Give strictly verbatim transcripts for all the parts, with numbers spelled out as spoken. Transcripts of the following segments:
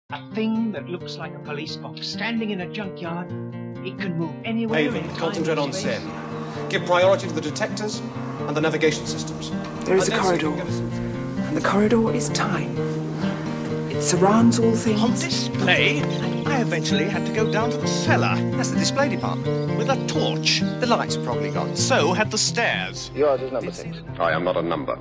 A thing that looks like a police box standing in a junkyard. It can move anywhere. Haven, concentrate on Sen. Give priority to the detectors and the navigation systems. There is a corridor, and the corridor is time. It surrounds all things. On display, I eventually had to go down to the cellar. That's the display department. With a torch. The lights are probably gone. So had the stairs. Yours is number six. I am not a number.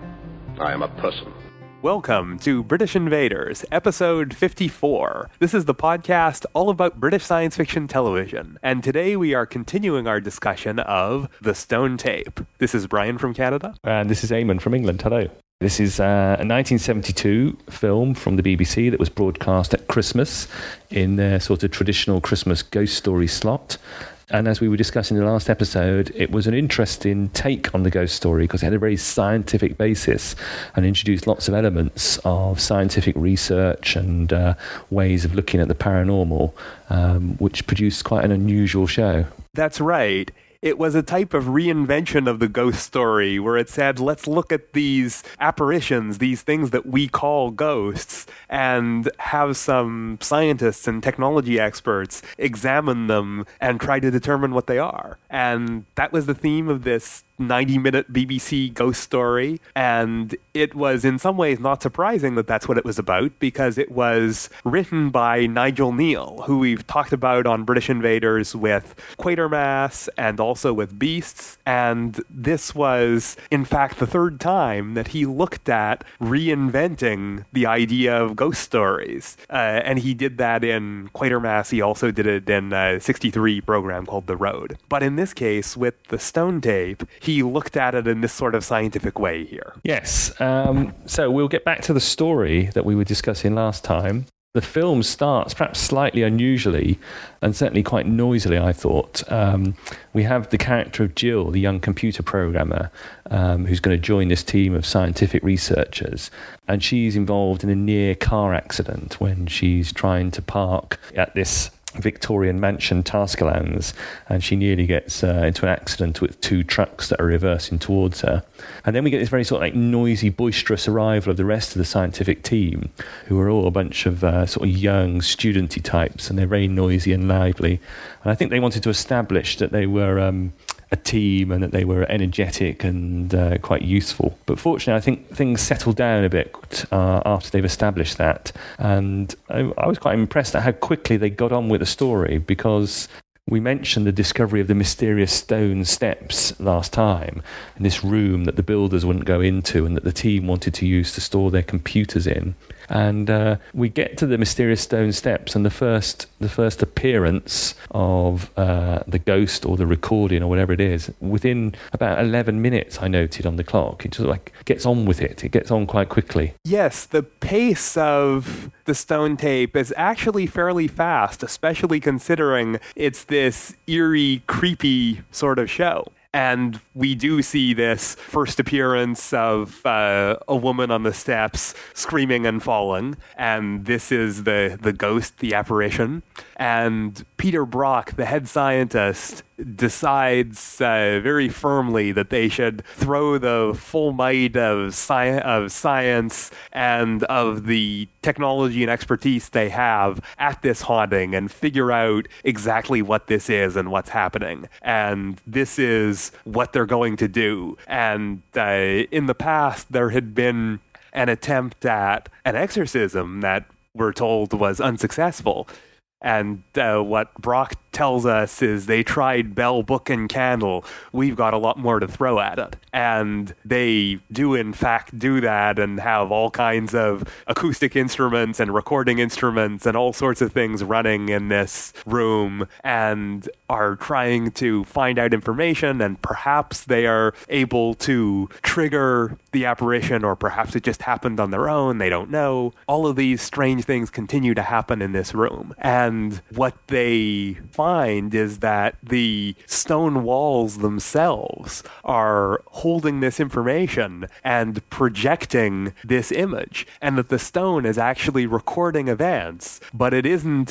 I am a person. Welcome to British Invaders, episode fifty-four. This is the podcast all about British science fiction television, and today we are continuing our discussion of The Stone Tape. This is Brian from Canada. And this is Eamon from England. Hello. This is uh, a nineteen seventy-two film from the B B C that was broadcast at Christmas in their sort of traditional Christmas ghost story slot. And as we were discussing in the last episode, it was an interesting take on the ghost story because it had a very scientific basis and introduced lots of elements of scientific research and uh, ways of looking at the paranormal, um, which produced quite an unusual show. That's right. It was a type of reinvention of the ghost story where it said, let's look at these apparitions, these things that we call ghosts, and have some scientists and technology experts examine them and try to determine what they are. And that was the theme of this ninety-minute B B C ghost story, and it was in some ways not surprising that that's what it was about, because it was written by Nigel Kneale, who we've talked about on British Invaders with Quatermass and also with Beasts, and this was, in fact, the third time that he looked at reinventing the idea of ghost stories, uh, and he did that in Quatermass. He also did it in a sixty-three program called The Road. But in this case, with The Stone Tape, he He looked at it in this sort of scientific way here. Yes. Um, so we'll get back to the story that we were discussing last time. The film starts perhaps slightly unusually and certainly quite noisily, I thought. Um, we have the character of Jill, the young computer programmer, um, who's going to join this team of scientific researchers. And she's involved in a near car accident when she's trying to park at this Victorian mansion, Tasklands, and she nearly gets uh, into an accident with two trucks that are reversing towards her. And then we get this very sort of like noisy, boisterous arrival of the rest of the scientific team, who are all a bunch of uh, sort of young, studenty types, and they're very noisy and lively. And I think they wanted to establish that they were um, a team and that they were energetic and uh, quite useful. But fortunately, I think things settled down a bit uh, after they've established that. And I, I was quite impressed at how quickly they got on with the story, because we mentioned the discovery of the mysterious stone steps last time, in this room that the builders wouldn't go into and that the team wanted to use to store their computers in. And uh, we get to the mysterious stone steps, and the first the first appearance of uh, the ghost or the recording or whatever it is, within about eleven minutes, I noted on the clock. It just like gets on with it. It gets on quite quickly. Yes, the pace of The Stone Tape is actually fairly fast, especially considering it's this eerie, creepy sort of show. And we do see this first appearance of uh, a woman on the steps screaming and falling. And this is the, the ghost, the apparition. And Peter Brock, the head scientist, decides uh, very firmly that they should throw the full might of, sci- of science and of the technology and expertise they have at this haunting and figure out exactly what this is and what's happening. And this is what they're going to do. And uh, in the past, there had been an attempt at an exorcism that we're told was unsuccessful. And uh, what Brock tells us is they tried bell, book, and candle. We've got a lot more to throw at it. And they do, in fact, do that and have all kinds of acoustic instruments and recording instruments and all sorts of things running in this room and are trying to find out information, and perhaps they are able to trigger the apparition, or perhaps it just happened on their own. They don't know. All of these strange things continue to happen in this room. And what they find is that the stone walls themselves are holding this information and projecting this image, and that the stone is actually recording events, but it isn't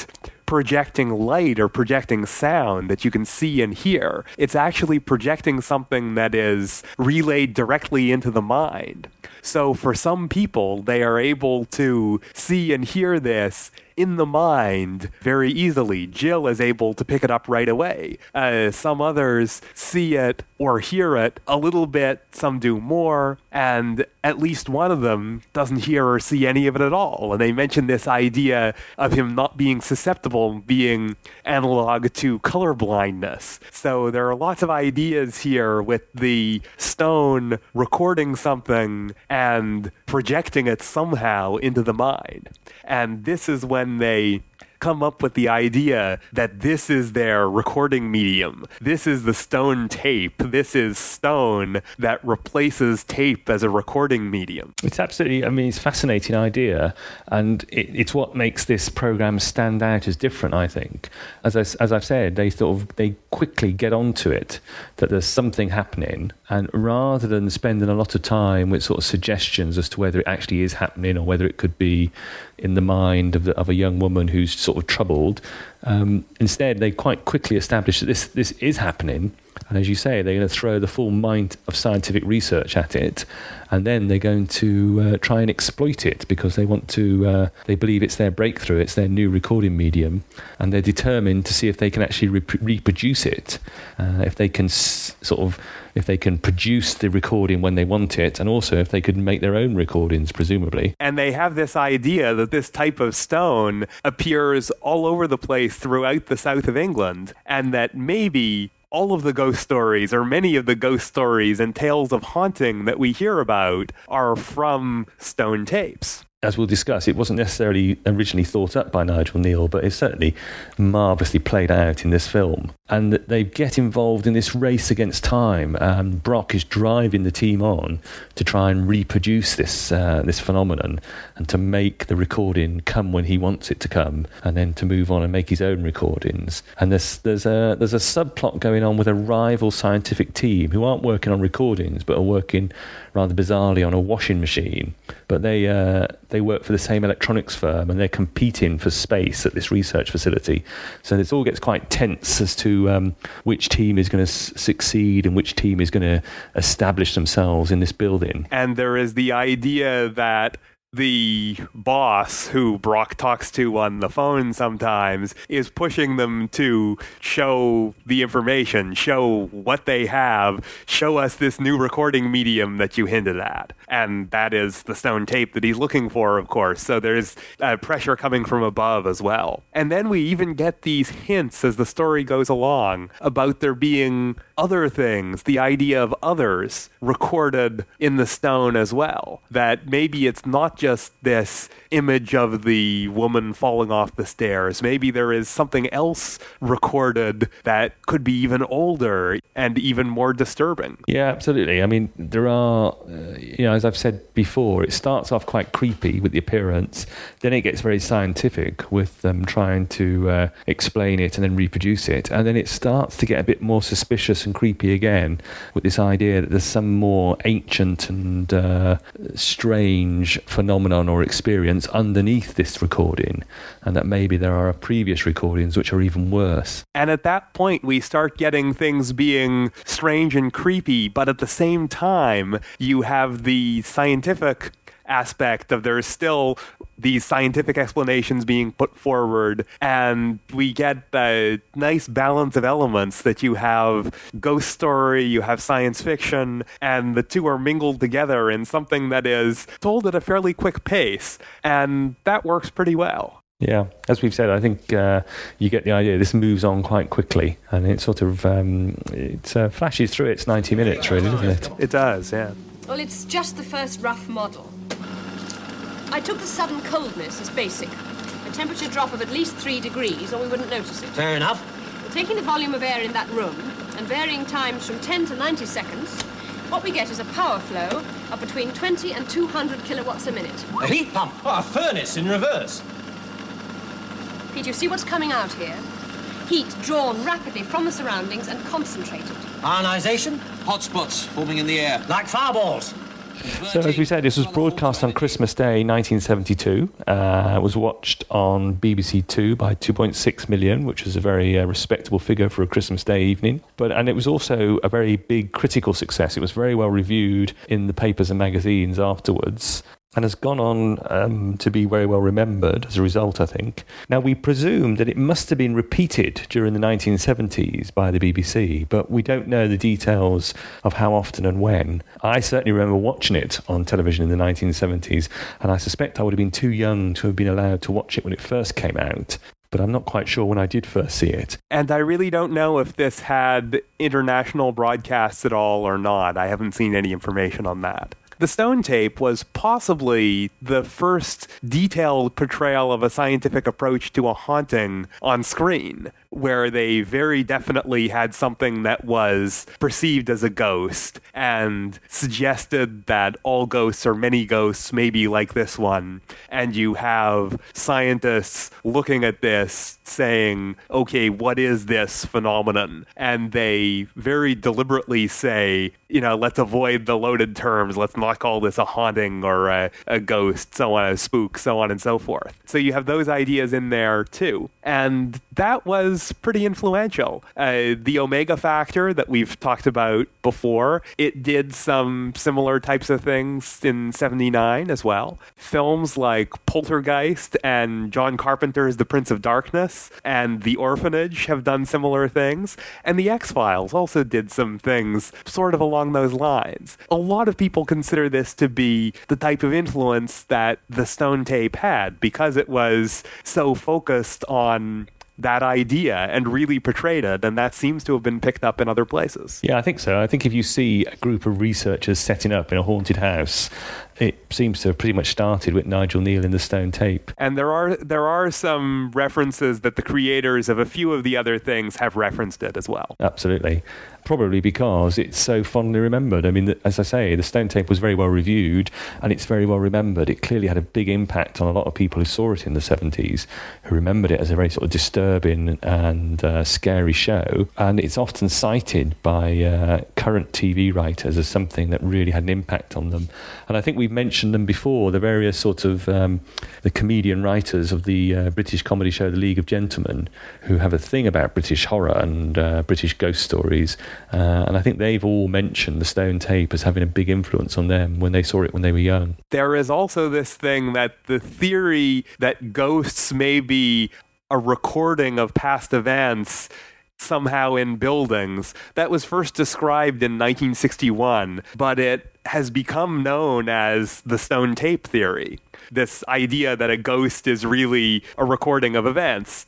projecting light or projecting sound that you can see and hear. It's actually projecting something that is relayed directly into the mind. So for some people, they are able to see and hear this in the mind very easily. Jill is able to pick it up right away. Uh, some others see it or hear it a little bit, some do more, and at least one of them doesn't hear or see any of it at all. And they mention this idea of him not being susceptible being analog to color blindness. So there are lots of ideas here with the stone recording something and projecting it somehow into the mind. And this is when they come up with the idea that this is their recording medium. This is the stone tape. This is stone that replaces tape as a recording medium. It's absolutely, I mean, it's a fascinating idea, and it, it's what makes this program stand out as different, I think. As, I, as I've said, they sort of, they quickly get onto it, that there's something happening, and rather than spending a lot of time with sort of suggestions as to whether it actually is happening or whether it could be in the mind of, the, of a young woman who's sort of troubled, um, instead they quite quickly establish that this this is happening, and as you say, they're going to throw the full mind of scientific research at it, and then they're going to uh, try and exploit it because they want to uh, they believe it's their breakthrough, it's their new recording medium, and they're determined to see if they can actually rep- reproduce it, uh, if they can s- sort of if they can produce the recording when they want it, and also if they could make their own recordings, presumably. And they have this idea that this type of stone appears all over the place throughout the south of England, and that maybe all of the ghost stories, or many of the ghost stories and tales of haunting that we hear about, are from stone tapes. As we'll discuss, it wasn't necessarily originally thought up by Nigel Kneale, but it's certainly marvellously played out in this film. And they get involved in this race against time. Um, Brock is driving the team on to try and reproduce this uh, this phenomenon and to make the recording come when he wants it to come, and then to move on and make his own recordings. And there's there's a there's a subplot going on with a rival scientific team who aren't working on recordings but are working rather bizarrely on a washing machine. But they uh, they work for the same electronics firm, and they're competing for space at this research facility. So this all gets quite tense as to um, which team is going to s- succeed and which team is going to establish themselves in this building. And there is the idea that the boss, who Brock talks to on the phone sometimes, is pushing them to show the information, show what they have, show us this new recording medium that you hinted at. And that is the stone tape that he's looking for, of course. So there's uh, pressure coming from above as well. And then we even get these hints as the story goes along about there being other things, the idea of others recorded in the stone as well. That maybe it's not just this image of the woman falling off the stairs. Maybe there is something else recorded that could be even older and even more disturbing. Yeah, absolutely. I mean, there are, uh, you know, as I've said before, it starts off quite creepy with the appearance, then it gets very scientific with them trying to uh, explain it and then reproduce it, and then it starts to get a bit more suspicious and creepy again with this idea that there's some more ancient and uh, strange phenomenon or experience underneath this recording, and that maybe there are previous recordings which are even worse. And at that point, we start getting things being strange and creepy, but at the same time, you have the scientific aspect of there's still these scientific explanations being put forward, and we get a nice balance of elements that you have ghost story, you have science fiction, and the two are mingled together in something that is told at a fairly quick pace, and that works pretty well. Yeah, as we've said, I think uh, you get the idea. This moves on quite quickly, and it sort of um, it uh, flashes through its ninety minutes, really, doesn't it? It does, yeah. Well, it's just the first rough model. I took the sudden coldness as basic. A temperature drop of at least three degrees, or we wouldn't notice it. Fair enough. Taking the volume of air in that room and varying times from ten to ninety seconds, what we get is a power flow of between twenty and two hundred kilowatts a minute. A heat pump. Oh, a furnace in reverse. Pete, you see what's coming out here? Heat drawn rapidly from the surroundings and concentrated. Ionization? Hot spots forming in the air. Like fireballs. So, as we said, this was broadcast on Christmas Day, nineteen seventy-two. Uh, it was watched on B B C Two by two point six million, which is a very uh, respectable figure for a Christmas Day evening. But and it was also a very big critical success. It was very well reviewed in the papers and magazines afterwards, and has gone on um, to be very well remembered as a result, I think. Now, we presume that it must have been repeated during the nineteen seventies by the B B C, but we don't know the details of how often and when. I certainly remember watching it on television in the nineteen seventies, and I suspect I would have been too young to have been allowed to watch it when it first came out. But I'm not quite sure when I did first see it. And I really don't know if this had international broadcasts at all or not. I haven't seen any information on that. The Stone Tape was possibly the first detailed portrayal of a scientific approach to a haunting on screen, where they very definitely had something that was perceived as a ghost and suggested that all ghosts or many ghosts may be like this one. And you have scientists looking at this saying, okay, what is this phenomenon? And they very deliberately say, you know, let's avoid the loaded terms. Let's not call this a haunting or a, a ghost, so on, a spook, so on and so forth. So you have those ideas in there too. And that was pretty influential. Uh, the Omega Factor that we've talked about before, it did some similar types of things in seventy-nine as well. Films like Poltergeist and John Carpenter's The Prince of Darkness and The Orphanage have done similar things. And The X-Files also did some things sort of along those lines. A lot of people consider this to be the type of influence that the Stone Tape had because it was so focused on that idea and really portrayed it, and that seems to have been picked up in other places. Yeah, I think so. I think if you see a group of researchers setting up in a haunted house, it seems to have pretty much started with Nigel Kneale in the Stone Tape. And there are there are some references that the creators of a few of the other things have referenced it as well. Absolutely. Probably because it's so fondly remembered. I mean, as I say, the Stone Tape was very well reviewed and it's very well remembered. It clearly had a big impact on a lot of people who saw it in the seventies, who remembered it as a very sort of disturbing and uh, scary show. And it's often cited by uh, current T V writers as something that really had an impact on them. And I think we've mentioned them before, the various sort of um, the comedian writers of the uh, British comedy show The League of Gentlemen, who have a thing about British horror and uh, British ghost stories. Uh, and I think they've all mentioned the Stone Tape as having a big influence on them when they saw it when they were young. There is also this thing that the theory that ghosts may be a recording of past events somehow in buildings, that was first described in nineteen sixty-one, but it has become known as the Stone Tape theory. This idea that a ghost is really a recording of events.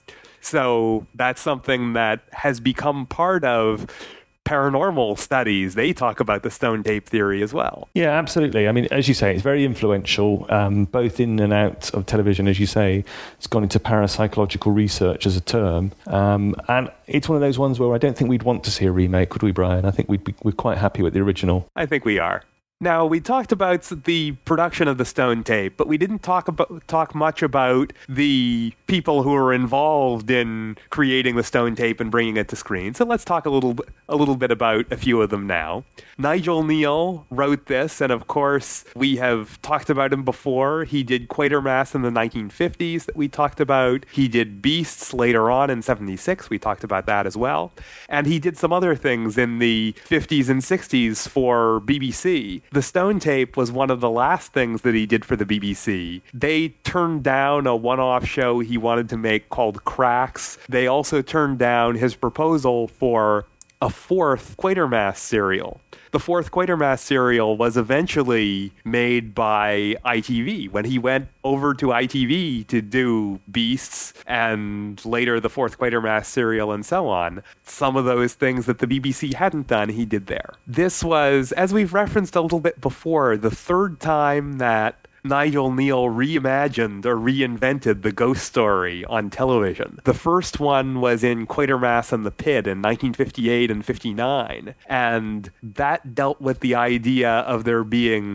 So that's something that has become part of paranormal studies. They talk about the Stone Tape theory as well. Yeah, absolutely. I mean, as you say, it's very influential, um, both in and out of television. As you say, it's gone into parapsychological research as a term. Um, and it's one of those ones where I don't think we'd want to see a remake, would we, Brian? I think we'd be, we're quite happy with the original. I think we are. Now, we talked about the production of the Stone Tape, but we didn't talk about talk much about the people who were involved in creating the Stone Tape and bringing it to screen. So let's talk a little a little bit about a few of them now. Nigel Kneale wrote this, and of course, we have talked about him before. He did Quatermass in the nineteen fifties that we talked about. He did Beasts later on in seventy-six. We talked about that as well. And he did some other things in the fifties and sixties for B B C. The Stone Tape was one of the last things that he did for the B B C. They turned down a one-off show he wanted to make called Cracks. They also turned down his proposal for a fourth Quatermass serial. The fourth Quatermass serial was eventually made by I T V. When he went over to I T V to do Beasts and later the fourth Quatermass serial and so on, some of those things that the B B C hadn't done, he did there. This was, as we've referenced a little bit before, the third time that Nigel Kneale reimagined or reinvented the ghost story on television. The first one was in Quatermass and the Pit in nineteen fifty-eight and fifty-nine, and that dealt with the idea of there being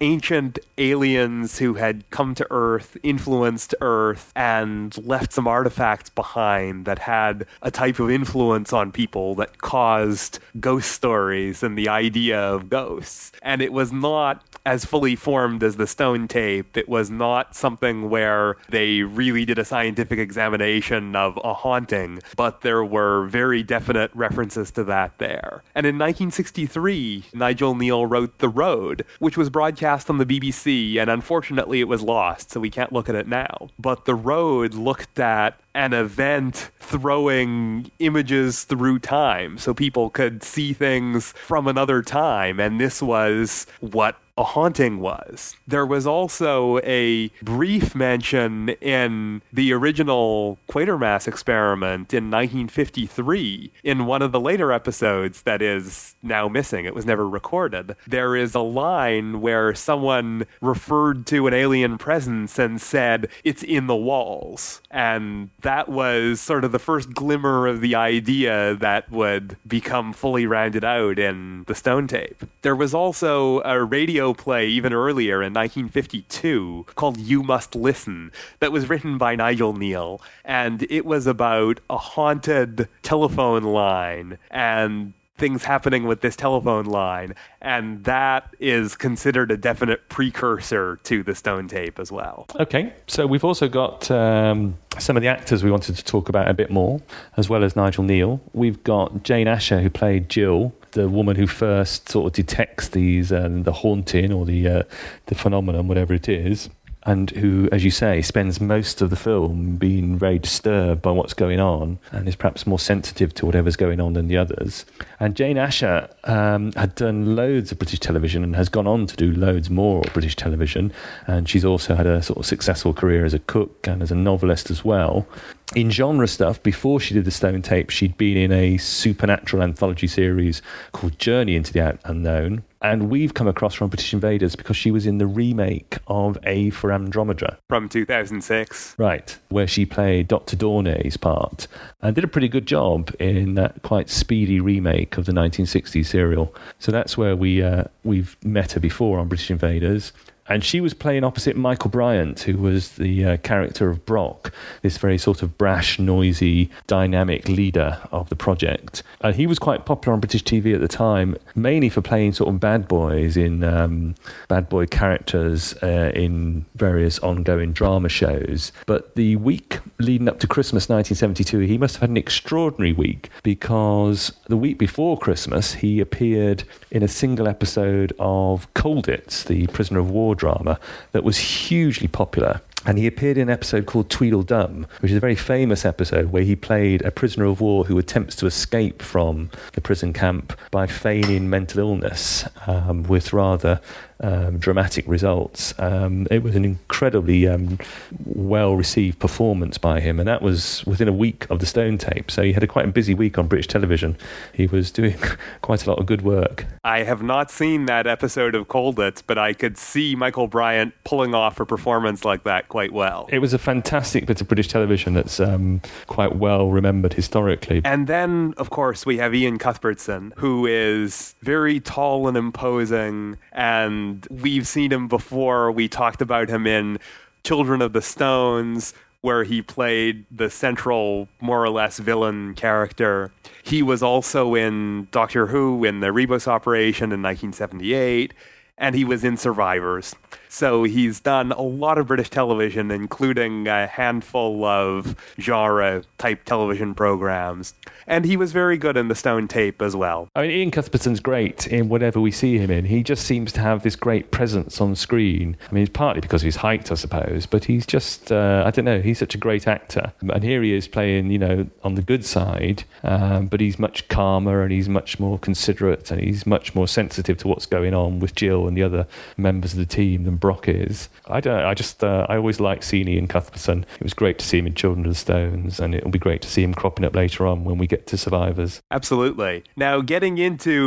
ancient aliens who had come to Earth, influenced Earth, and left some artifacts behind that had a type of influence on people that caused ghost stories and the idea of ghosts. And it was not as fully formed as the stone tape. It was not something where they really did a scientific examination of a haunting, but there were very definite references to that there. And in nineteen sixty-three, Nigel Kneale wrote The Road, which was broadcast on the B B C, and unfortunately it was lost, so we can't look at it now. But The Road looked at an event throwing images through time so people could see things from another time, and this was what a haunting was. There was also a brief mention in the original Quatermass experiment in nineteen fifty-three in one of the later episodes that is now missing. It was never recorded. There is a line where someone referred to an alien presence and said, "It's in the walls." And that was sort of the first glimmer of the idea that would become fully rounded out in the stone tape. There was also a radio play even earlier in nineteen fifty-two called You Must Listen that was written by Nigel Kneale, and it was about a haunted telephone line and things happening with this telephone line, and that is considered a definite precursor to the stone tape as well. Okay, so we've also got um, some of the actors we wanted to talk about a bit more, as well as Nigel Kneale. We've got Jane Asher, who played Jill, the woman who first sort of detects these, uh, the haunting or the uh, the phenomenon, whatever it is, and who, as you say, spends most of the film being very disturbed by what's going on and is perhaps more sensitive to whatever's going on than the others. And Jane Asher um, had done loads of British television and has gone on to do loads more British television, and she's also had a sort of successful career as a cook and as a novelist as well. In genre stuff, before she did the stone tape, she'd been in a supernatural anthology series called Journey into the Unknown. And we've come across from British Invaders because she was in the remake of A for Andromeda. From two thousand six. Right, where she played Doctor Dornay's part and did a pretty good job in that quite speedy remake of the nineteen sixties serial. So that's where we, uh, we've met her before on British Invaders. And she was playing opposite Michael Bryant, who was the uh, character of Brock, this very sort of brash, noisy, dynamic leader of the project. And he was quite popular on British T V at the time, mainly for playing sort of bad boys in um, bad boy characters uh, in various ongoing drama shows. But the week leading up to Christmas nineteen seventy-two, he must have had an extraordinary week, because the week before Christmas, he appeared in a single episode of Colditz, the prisoner of war drama that was hugely popular. And he appeared in an episode called Tweedledum, which is a very famous episode where he played a prisoner of war who attempts to escape from the prison camp by feigning mental illness, um, with rather um, dramatic results. Um, it was an incredibly um, well-received performance by him, and that was within a week of the stone tape. So he had a quite a busy week on British television. He was doing quite a lot of good work. I have not seen that episode of Colditz, but I could see Michael Bryant pulling off a performance like that quite well. It was a fantastic bit of British television that's um, quite well remembered historically. And then, of course, we have Ian Cuthbertson, who is very tall and imposing, and we've seen him before. We talked about him in Children of the Stones, where he played the central, more or less, villain character. He was also in Doctor Who in the Rebus operation in nineteen seventy-eight, and he was in Survivors. So he's done a lot of British television, including a handful of genre-type television programs. And he was very good in the stone tape as well. I mean, Ian Cuthbertson's great in whatever we see him in. He just seems to have this great presence on screen. I mean, it's partly because of his height, I suppose, but he's just, uh, I don't know, he's such a great actor. And here he is playing, you know, on the good side, um, but he's much calmer and he's much more considerate and he's much more sensitive to what's going on with Jill and the other members of the team than Brock is. I don't know, I just, uh, I always like seeing Ian Cuthbertson. It was great to see him in Children of the Stones, and it'll be great to see him cropping up later on when we get to Survivors. Absolutely. Now, getting into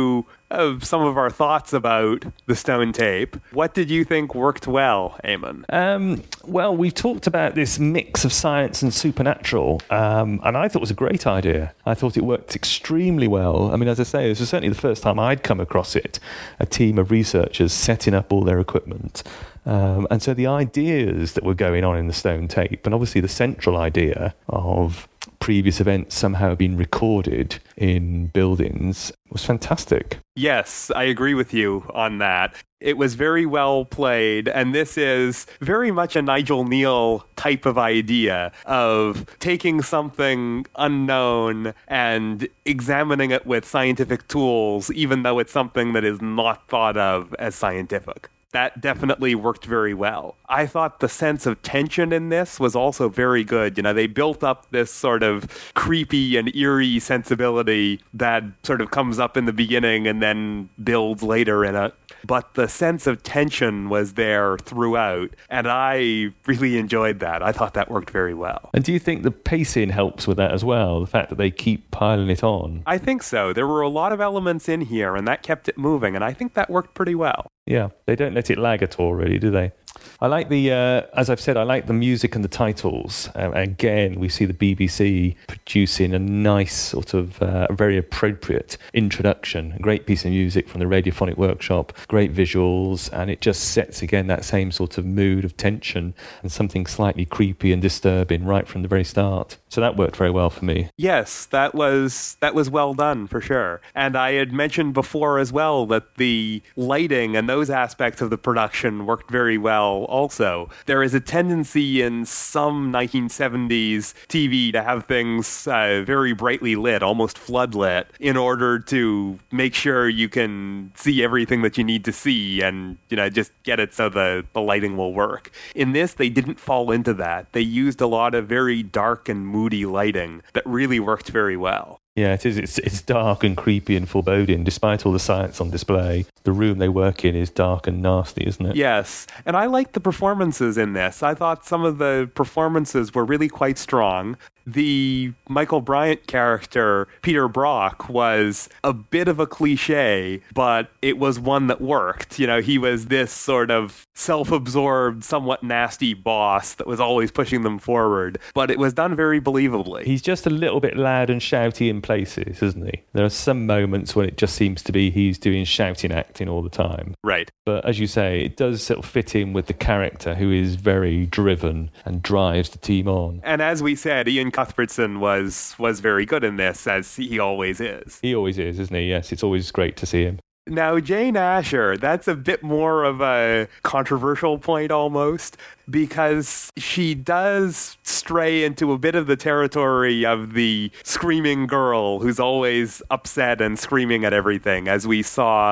of some of our thoughts about the stone tape. What did you think worked well, Eamon? Um, well, we've talked about this mix of science and supernatural, um, and I thought it was a great idea. I thought it worked extremely well. I mean, as I say, this was certainly the first time I'd come across it, a team of researchers setting up all their equipment. Um, and so the ideas that were going on in the stone tape, and obviously the central idea of previous events somehow being recorded in buildings, was fantastic. Yes, I agree with you on that. It was very well played, and this is very much a Nigel Neal type of idea of taking something unknown and examining it with scientific tools, even though it's something that is not thought of as scientific. That definitely worked very well. I thought the sense of tension in this was also very good. You know, they built up this sort of creepy and eerie sensibility that sort of comes up in the beginning and then builds later in it. But the sense of tension was there throughout, and I really enjoyed that. I thought that worked very well. And do you think the pacing helps with that as well? The fact that they keep piling it on? I think so. There were a lot of elements in here, and that kept it moving, and I think that worked pretty well. Yeah, they don't let it lag at all, really, do they? I like the, uh, as I've said, I like the music and the titles. Um, again, we see the B B C producing a nice sort of, uh, very appropriate introduction. A great piece of music from the Radiophonic Workshop, great visuals, and it just sets, again, that same sort of mood of tension and something slightly creepy and disturbing right from the very start. So that worked very well for me. Yes, that was that was well done, for sure. And I had mentioned before as well that the lighting and those aspects of the production worked very well also. There is a tendency in some nineteen seventies T V to have things uh, very brightly lit, almost floodlit, in order to make sure you can see everything that you need to see and, you know, just get it so the, the lighting will work. In this, they didn't fall into that. They used a lot of very dark and moody lighting that really worked very well. Yeah, it is. It's, it's dark and creepy and foreboding, despite all the science on display. The room they work in is dark and nasty, isn't it? Yes, and I liked the performances in this. I thought some of the performances were really quite strong. The Michael Bryant character, Peter Brock, was a bit of a cliche, but it was one that worked. You know, he was this sort of self-absorbed, somewhat nasty boss that was always pushing them forward, but it was done very believably. He's just a little bit loud and shouty in places, isn't he? There are some moments when it just seems to be he's doing shouting acting all the time. Right. But as you say, it does sort of fit in with the character who is very driven and drives the team on. And as we said, Ian Cuthbertson was was very good in this, as he always is. He always is, isn't he? Yes, it's always great to see him. Now, Jane Asher, that's a bit more of a controversial point almost, because she does stray into a bit of the territory of the screaming girl who's always upset and screaming at everything, as we saw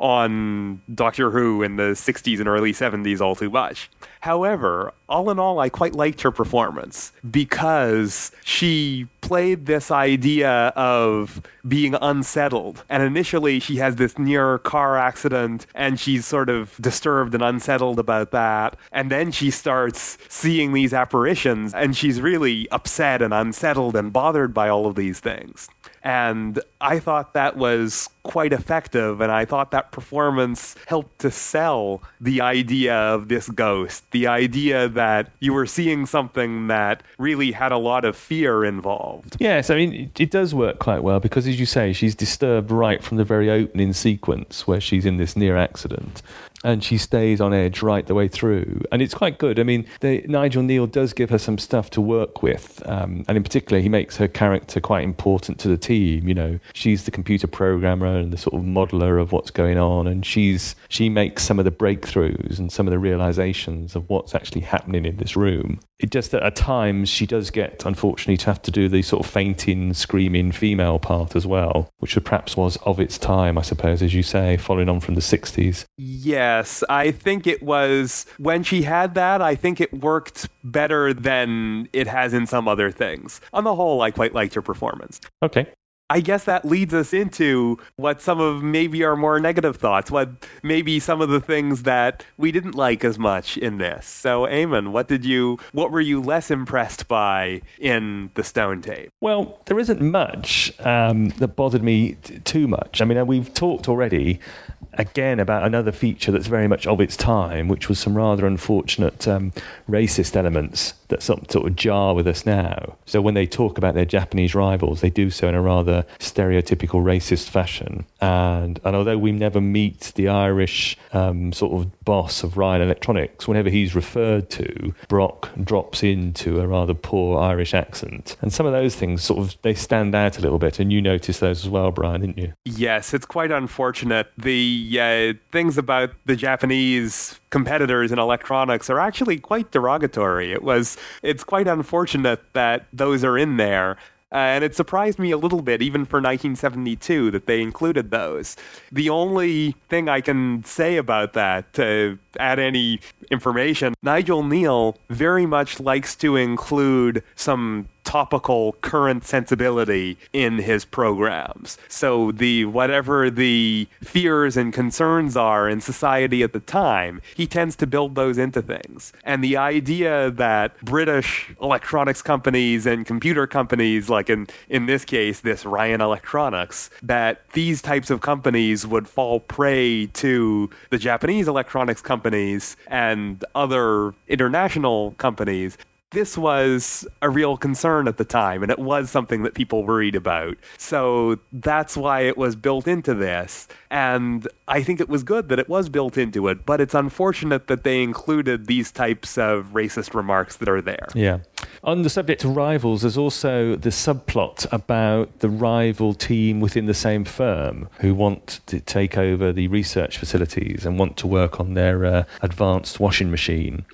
on Doctor Who in the sixties and early seventies all too much. However, all in all, I quite liked her performance because she played this idea of being unsettled. And initially, she has this near car accident, and she's sort of disturbed and unsettled about that. And then she starts seeing these apparitions, and she's really upset and unsettled and bothered by all of these things. And I thought that was quite effective, and I thought that performance helped to sell the idea of this ghost, the idea that you were seeing something that really had a lot of fear involved. Yes, I mean, it, it does work quite well because, as you say, she's disturbed right from the very opening sequence where she's in this near accident. And she stays on edge right the way through. And it's quite good. I mean, the, Nigel Neal does give her some stuff to work with. Um, and in particular, he makes her character quite important to the team. You know, she's the computer programmer and the sort of modeler of what's going on. And she's she makes some of the breakthroughs and some of the realizations of what's actually happening in this room. It just that at times she does get, unfortunately, to have to do the sort of fainting, screaming female part as well, which perhaps was of its time, I suppose, as you say, following on from the sixties. Yes, I think it was, when she had that, I think it worked better than it has in some other things. On the whole, I quite liked her performance. Okay. I guess that leads us into what some of maybe our more negative thoughts, what maybe some of the things that we didn't like as much in this. So, Eamon, what did you, what were you less impressed by in the Stone Tape? Well, there isn't much um, that bothered me t- too much. I mean, we've talked already again about another feature that's very much of its time, which was some rather unfortunate um, racist elements that sort of jar with us now. So when they talk about their Japanese rivals, they do so in a rather stereotypical racist fashion. And, and although we never meet the Irish um, sort of boss of Ryan Electronics, whenever he's referred to, Brock drops into a rather poor Irish accent. And some of those things sort of, they stand out a little bit, and you noticed those as well, Brian, didn't you? Yes, it's quite unfortunate. The uh, things about the Japanese competitors in electronics are actually quite derogatory. It was, it's quite unfortunate that those are in there. Uh, and it surprised me a little bit, even for nineteen seventy-two, that they included those. The only thing I can say about that, to add any information, Nigel Neal very much likes to include some topical current sensibility in his programs. So the whatever the fears and concerns are in society at the time, he tends to build those into things. And the idea that British electronics companies and computer companies, like in, in this case, this Ryan Electronics, that these types of companies would fall prey to the Japanese electronics companies and other international companies, this was a real concern at the time, and it was something that people worried about. So that's why it was built into this. And I think it was good that it was built into it, but it's unfortunate that they included these types of racist remarks that are there. Yeah. On the subject of rivals, there's also the subplot about the rival team within the same firm who want to take over the research facilities and want to work on their uh, advanced washing machine.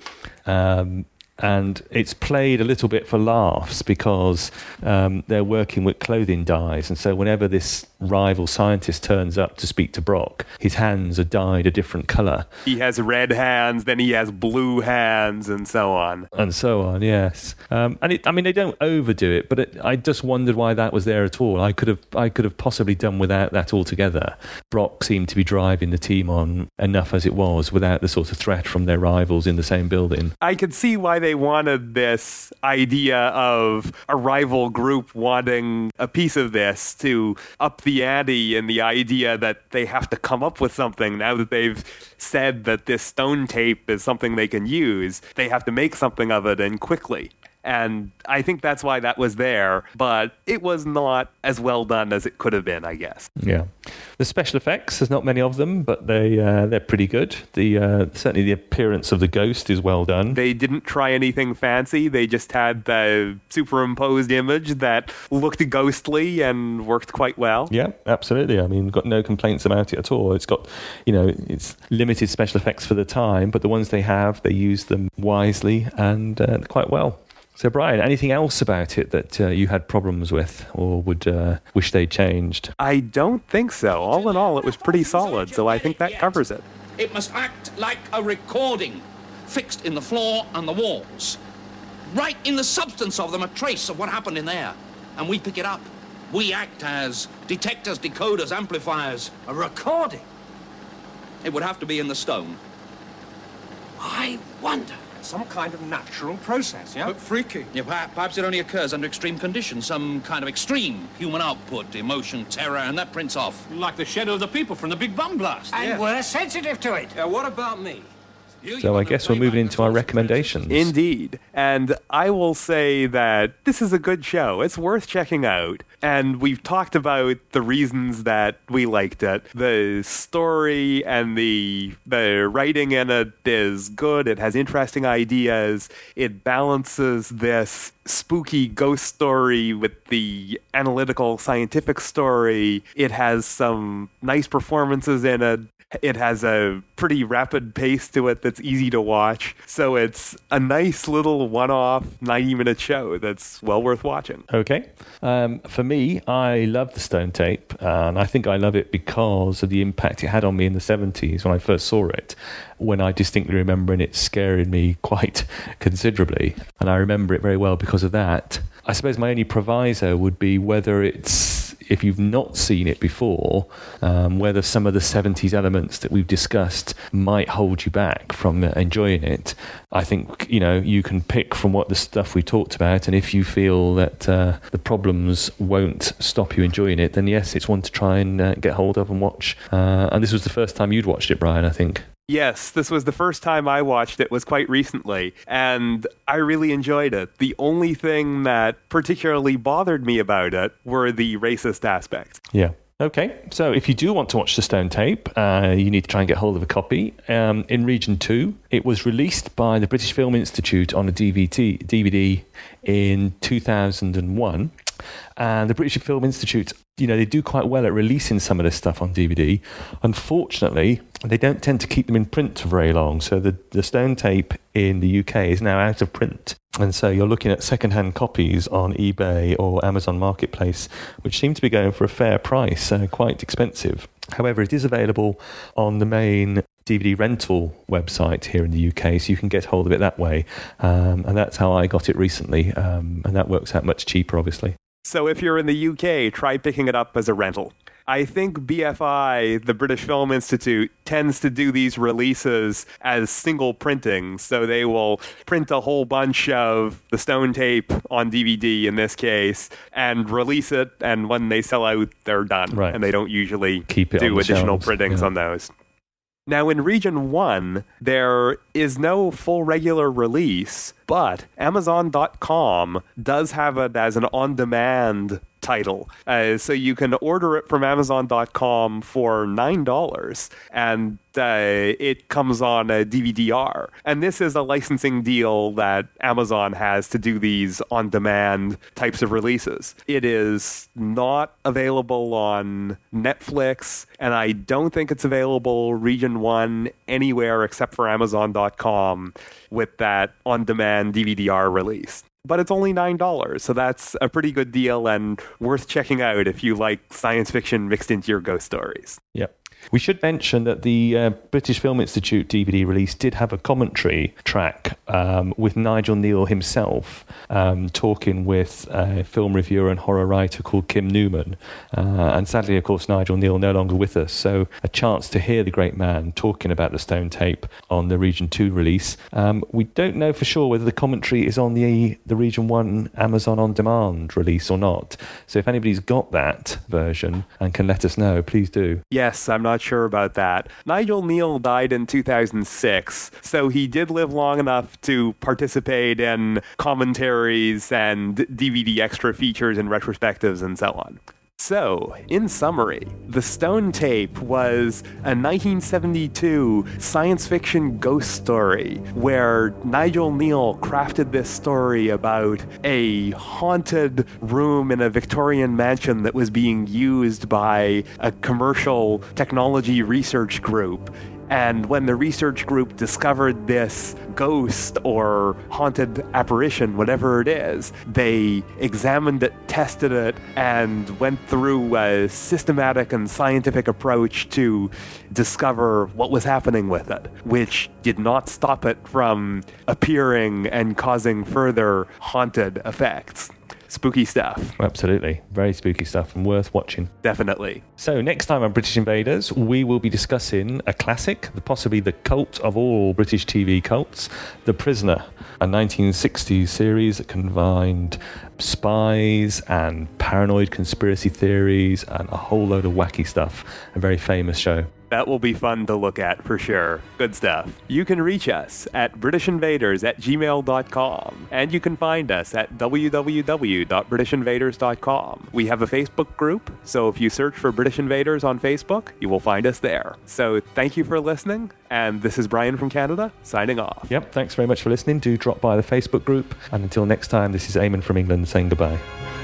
Um, And it's played a little bit for laughs because um, they're working with clothing dyes. And so whenever this rival scientist turns up to speak to Brock, his hands are dyed a different colour. He has red hands, then he has blue hands, and so on. And so on, yes. Um, and it, I mean, they don't overdo it, but it, I just wondered why that was there at all. I could have I could have possibly done without that altogether. Brock seemed to be driving the team on enough as it was without the sort of threat from their rivals in the same building. I could see why they wanted this idea of a rival group wanting a piece of this to up the ante, and the idea that they have to come up with something now that they've said that this stone tape is something they can use. They have to make something of it, and quickly. And I think that's why that was there, but it was not as well done as it could have been, I guess. Yeah. The special effects, there's not many of them, but they, uh, they're pretty good. The uh, certainly the appearance of the ghost is well done. They didn't try anything fancy. They just had the superimposed image that looked ghostly and worked quite well. Yeah, absolutely. I mean, got no complaints about it at all. It's got, you know, it's limited special effects for the time, but the ones they have, they use them wisely and uh, quite well. So, Brian, anything else about it that uh, you had problems with or would uh, wish they'd changed? I don't think so. All in all, it was pretty solid, so I think that covers it. It must act like a recording, fixed in the floor and the walls. Right in the substance of them, a trace of what happened in there. And we pick it up. We act as detectors, decoders, amplifiers. A recording? It would have to be in the stone. I wonder. Some kind of natural process, yeah? But freaky. Yeah, perhaps, perhaps it only occurs under extreme conditions, some kind of extreme human output, emotion, terror, and that prints off. Like the shadow of the people from the Big Bum Blast. And Yeah. we're sensitive to it. Yeah, what about me? So I guess we're moving into our recommendations. Indeed. And I will say that this is a good show. It's worth checking out. And we've talked about the reasons that we liked it. The story and the the writing in it is good. It has interesting ideas. It balances this spooky ghost story with the analytical scientific story. It has some nice performances in it. It has a pretty rapid pace to it that's easy to watch. So it's a nice little one-off ninety-minute show that's well worth watching. Okay. Um, for me, I love the Stone Tape, and I think I love it because of the impact it had on me in the seventies when I first saw it, when I distinctly remember it scaring me quite considerably. And I remember it very well because of that. I suppose my only proviso would be whether it's if you've not seen it before, um, whether some of the seventies elements that we've discussed might hold you back from uh, enjoying it. I think, you know, you can pick from what the stuff we talked about, and if you feel that uh, the problems won't stop you enjoying it, then yes, it's one to try and uh, get hold of and watch. Uh, and this was the first time you'd watched it, Brian, I think. Yes, this was the first time I watched it, was quite recently, and I really enjoyed it. The only thing that particularly bothered me about it were the racist aspects. Yeah. Okay, so if you do want to watch the Stone Tape, uh, you need to try and get hold of a copy. Um, in Region two, it was released by the British Film Institute on a D V D, D V D in two thousand one. And the British Film Institute, you know, they do quite well at releasing some of this stuff on D V D. Unfortunately, they don't tend to keep them in print for very long. So the, the Stone Tape in the U K is now out of print. And so you're looking at second-hand copies on eBay or Amazon Marketplace, which seem to be going for a fair price, uh, quite expensive. However, it is available on the main D V D rental website here in the U K, so you can get hold of it that way. Um, and that's how I got it recently. Um, and that works out much cheaper, obviously. So if you're in the U K, try picking it up as a rental. I think B F I, the British Film Institute, tends to do these releases as single printing. So they will print a whole bunch of the Stone Tape on D V D in this case and release it. And when they sell out, they're done. Right. And they don't usually Keep it do on the additional shelves. printings Yeah. on those. Now, in Region one, there is no full regular release, but Amazon dot com does have it as an on-demand title. Uh, so you can order it from Amazon dot com for nine dollars, and uh, it comes on a D V D R. And this is a licensing deal that Amazon has to do these on-demand types of releases. It is not available on Netflix, and I don't think it's available Region one anywhere except for Amazon dot com with that on-demand D V D R release. But it's only nine dollars, so that's a pretty good deal and worth checking out if you like science fiction mixed into your ghost stories. Yep. We should mention that the uh, British Film Institute D V D release did have a commentary track um, with Nigel Neal himself um, talking with a film reviewer and horror writer called Kim Newman. Uh, and sadly, of course, Nigel Neal no longer with us. So a chance to hear the great man talking about the Stone Tape on the Region two release. Um, we don't know for sure whether the commentary is on the, the Region one Amazon On Demand release or not. So if anybody's got that version and can let us know, please do. Yes, I'm not sure about that. Nigel Neal died in two thousand six, so he did live long enough to participate in commentaries and D V D extra features and retrospectives and so on. So, in summary, The Stone Tape was a nineteen seventy-two science fiction ghost story where Nigel Neal crafted this story about a haunted room in a Victorian mansion that was being used by a commercial technology research group. And when the research group discovered this ghost or haunted apparition, whatever it is, they examined it, tested it, and went through a systematic and scientific approach to discover what was happening with it, which did not stop it from appearing and causing further haunted effects. Spooky stuff. Absolutely. Very spooky stuff and worth watching. Definitely. So next time on British Invaders, we will be discussing a classic, possibly the cult of all British T V cults, The Prisoner, a nineteen sixties series that combined spies and paranoid conspiracy theories and a whole load of wacky stuff. A very famous show. That will be fun to look at for sure. Good stuff. You can reach us at british invaders at gmail dot com, and you can find us at w w w dot british invaders dot com. We have a Facebook group, so if you search for British Invaders on Facebook, you will find us there. So thank you for listening, and this is Brian from Canada, signing off. Yep, thanks very much for listening. Do drop by the Facebook group, and until next time, this is Eamon from England saying goodbye.